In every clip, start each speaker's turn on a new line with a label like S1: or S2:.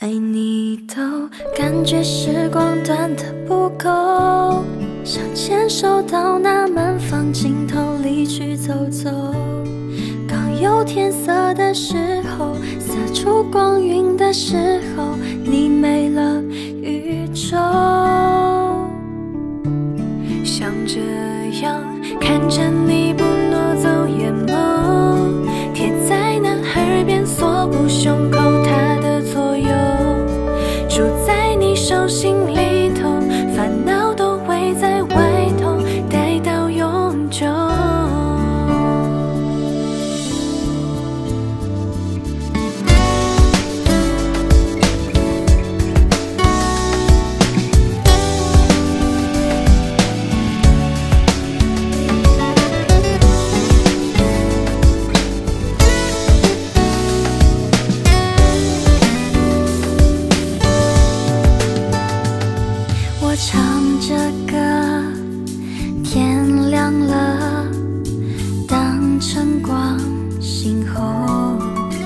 S1: 爱你都感觉时光短得不够，想牵手到那满房尽头里去走走。刚有天色的时候，洒出光晕的时候，你没了宇宙。像这样看着你不挪走眼眸，贴在那耳边锁不胸口它的左右，住在你手心里头，烦恼都会在外头待到永久。我唱着歌，天亮了，当晨光醒后，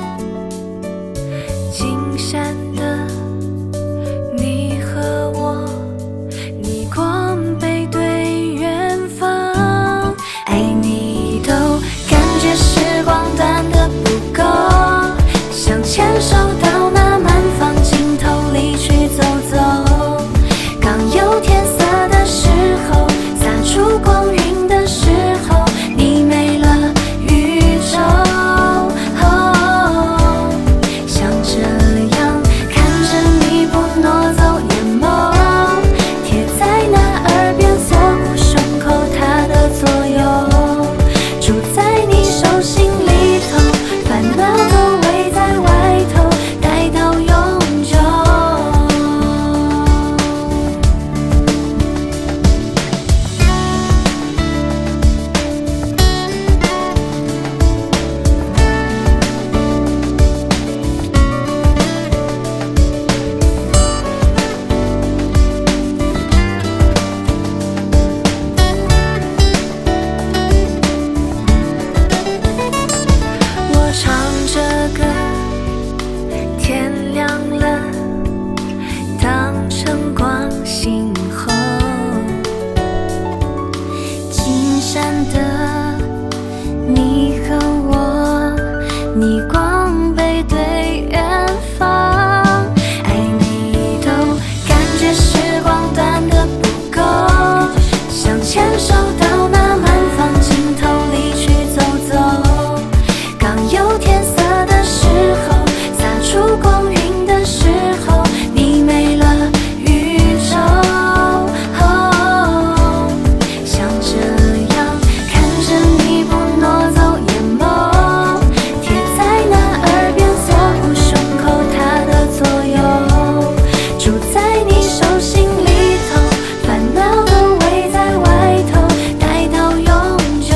S1: 金山的你和我，逆光背对远方，爱你都感觉时光短得不够，想牵手到那满房尽头里去走走。有天色的时候，洒出光晕的时候，你没了宇宙。像这样看着你不挪走眼眸，贴在那耳边锁不胸口它的左右，住在你手心里头，烦恼都围在外头待到永久。唱着歌，天亮了，当晨光醒后，金山的你和我，逆光背对远方，爱你都感觉时光短得不够，想牵手到那满房尽头里去走走。有天色的时候，洒出光晕的时候，你没了宇宙。像这样看着你不挪走眼眸，贴在那耳边锁不胸口它的左右，住在你手心里头，烦恼都围在外头待到永久。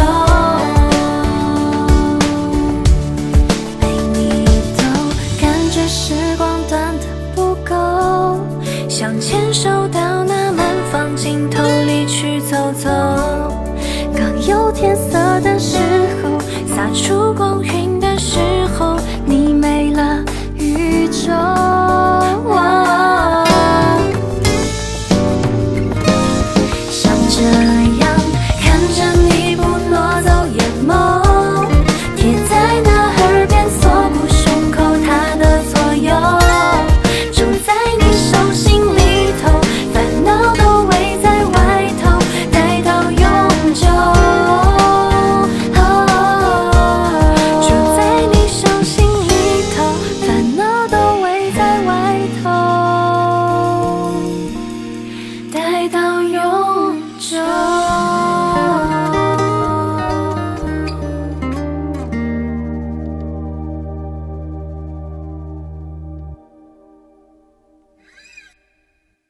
S1: 时光短得不够，想牵手